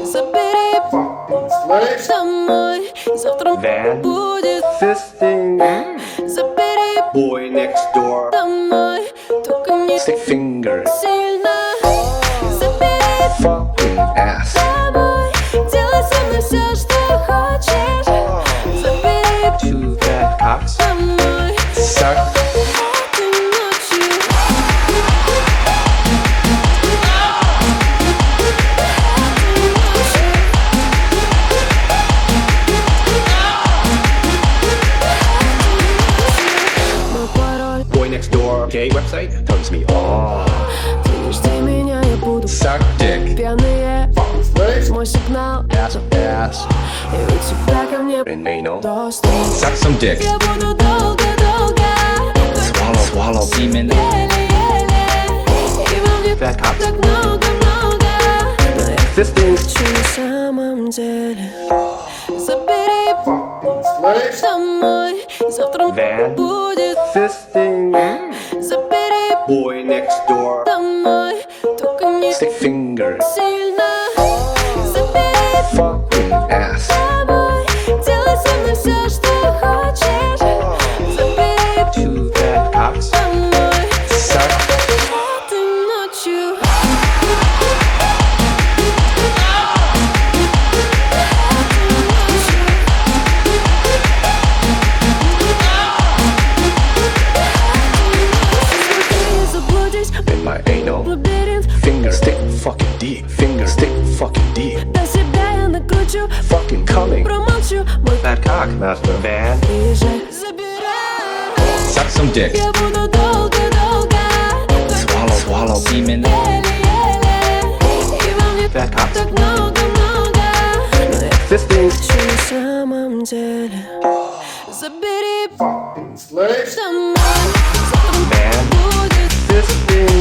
Забери домой, завтра будет Fisting. Забери Boy next door. домой, только не Stick fingers. сильно. Забери Fucking ass. домой, делай со мной все, что хочешь. Забери Two fat cocks. домой Suck. этой ночью. Мой пароль, Boy next door. Gay website turns me on. ты не жди меня, я буду Suck dick. пьяные. Мой сигнал, Ass ass. и у тебя ко мне And anal. доступ. Suck some dick. Я буду долго-долго Swallow, swallow semen. еле-еле, и во мне Fat cocks. так много-много. Но я Fisting. хочу на самом деле. Забери домой, завтра Van. будет Fisting. Забери Boy next door. домой, только не Stick fingers. сильно. Забери Fucking ass. домой, делай со мной все, что хочешь. Забери Two fat cocks. домой Suck. этой ночью. Ты заблудись, In my anal. лабиринт, Finger stick fucking deep. Finger stick fucking deep. до себя я накручу, Fucking coming. промолчу, мой Fat cock. Master Van. приезжай, забирай. Suck some dick. Я буду долго-долго Swallow, swallow semen. еле-еле, и во мне Fat cocks. так много-много. Но я Fisting. хочу на самом деле. Забери домой, завтра Van. будет Fisting.